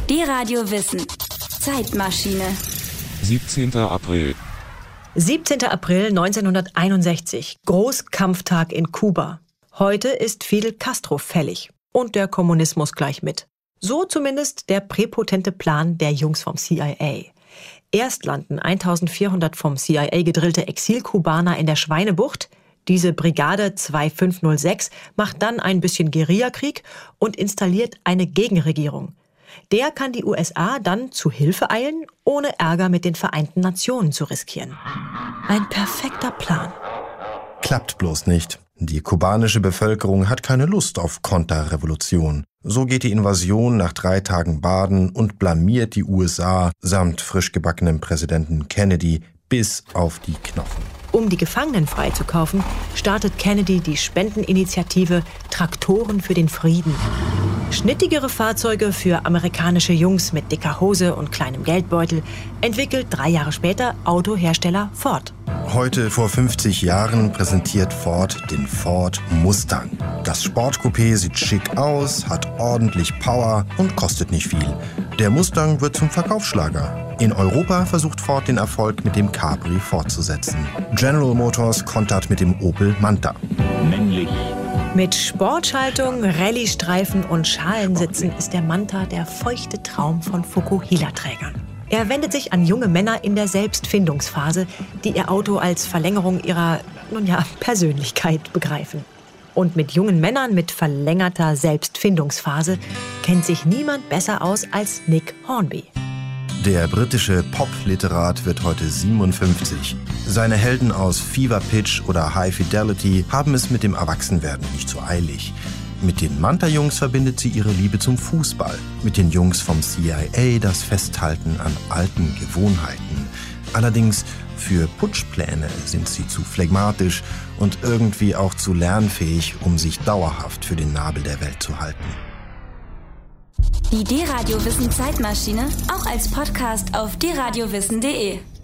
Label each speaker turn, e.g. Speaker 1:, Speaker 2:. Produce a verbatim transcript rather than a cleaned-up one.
Speaker 1: D-Radio Wissen. Zeitmaschine.
Speaker 2: siebzehnter April.
Speaker 3: siebzehnter April neunzehnhunderteinundsechzig. Großkampftag in Kuba. Heute ist Fidel Castro fällig. Und der Kommunismus gleich mit. So zumindest der präpotente Plan der Jungs vom C I A. Erst landen eintausendvierhundert vom C I A gedrillte Exilkubaner in der Schweinebucht. Diese Brigade zwei fünf null sechs macht dann ein bisschen Guerillakrieg und installiert eine Gegenregierung. Der kann die U S A dann zu Hilfe eilen, ohne Ärger mit den Vereinten Nationen zu riskieren. Ein perfekter Plan.
Speaker 4: Klappt bloß nicht. Die kubanische Bevölkerung hat keine Lust auf Konterrevolution. So geht die Invasion nach drei Tagen baden und blamiert die U S A samt frisch gebackenem Präsidenten Kennedy bis auf die Knochen.
Speaker 3: Um die Gefangenen freizukaufen, startet Kennedy die Spendeninitiative Traktoren für den Frieden. Schnittigere Fahrzeuge für amerikanische Jungs mit dicker Hose und kleinem Geldbeutel entwickelt drei Jahre später Autohersteller Ford.
Speaker 4: Heute vor fünfzig Jahren präsentiert Ford den Ford Mustang. Das Sportcoupé sieht schick aus, hat ordentlich Power und kostet nicht viel. Der Mustang wird zum Verkaufsschlager. In Europa versucht Ford den Erfolg mit dem Capri fortzusetzen. General Motors kontert mit dem Opel Manta.
Speaker 5: Männlich.
Speaker 3: Mit Sportschaltung, Rallye-Streifen und Schalensitzen ist der Manta der feuchte Traum von Fukuhila-Trägern. Er wendet sich an junge Männer in der Selbstfindungsphase, die ihr Auto als Verlängerung ihrer, nun ja, Persönlichkeit begreifen. Und mit jungen Männern mit verlängerter Selbstfindungsphase kennt sich niemand besser aus als Nick Hornby.
Speaker 4: Der britische Pop-Literat wird heute siebenundfünfzig. Seine Helden aus Fever Pitch oder High Fidelity haben es mit dem Erwachsenwerden nicht so eilig. Mit den Manta-Jungs verbindet sie ihre Liebe zum Fußball. Mit den Jungs vom C I A das Festhalten an alten Gewohnheiten. Allerdings für Putschpläne sind sie zu phlegmatisch und irgendwie auch zu lernfähig, um sich dauerhaft für den Nabel der Welt zu halten.
Speaker 1: Die D-Radio Wissen Zeitmaschine auch als Podcast auf d radio wissen punkt de.